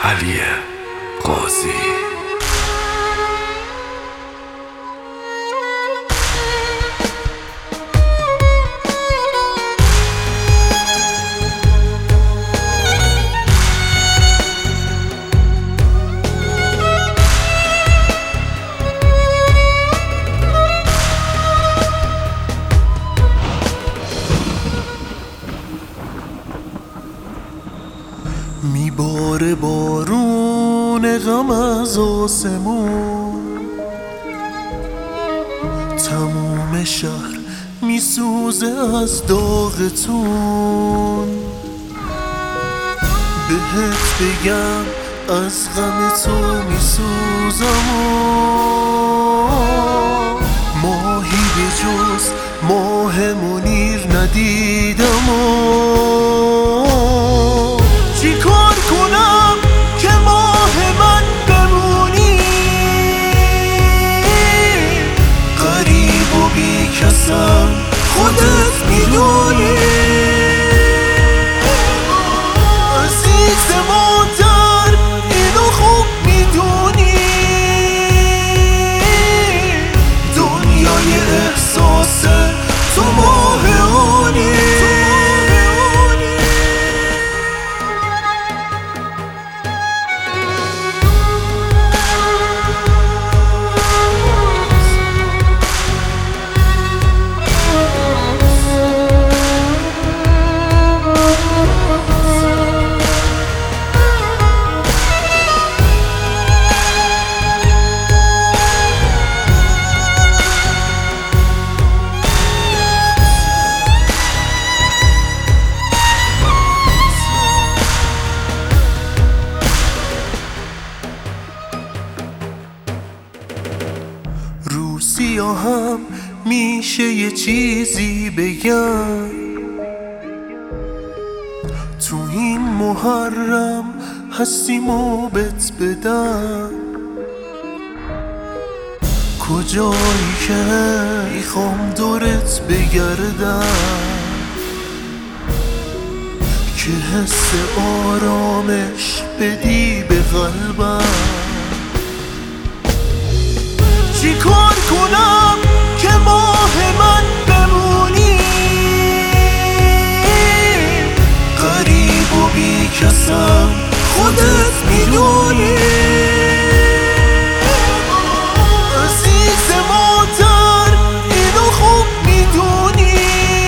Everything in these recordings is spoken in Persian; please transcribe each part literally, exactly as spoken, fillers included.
علی قاضی. میباره بارون غم از آسمون، تموم شهر میسوزه از داغتون. بهت بگم از غم تو میسوزم و ماهی به جز ماه منیر ندیدم و چی کار کنم که ماه من بمونی؟ غریب و بی کسم خودت میدونی. عزیز مادر اینو خوب میدونی، دنیای احساس تو ماه آنی. رو سیاهم میشه یه چیزی بگم، تو این محرم هستیم و بت بدم. کجایی که میخوام دورت بگردم، که حس آرامش بدی به قلبم. چی کار کنم که ماه من بمونی؟ غریب و بی کسم خودت میدونی. عزیز مادر اینو خوب میدونی،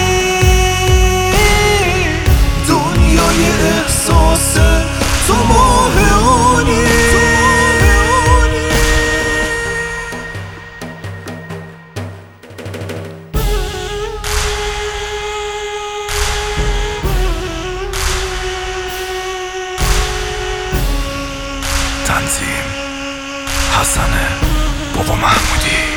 دنیای احساس تو ماه آنی. تنظیم حسن بابا محمودی.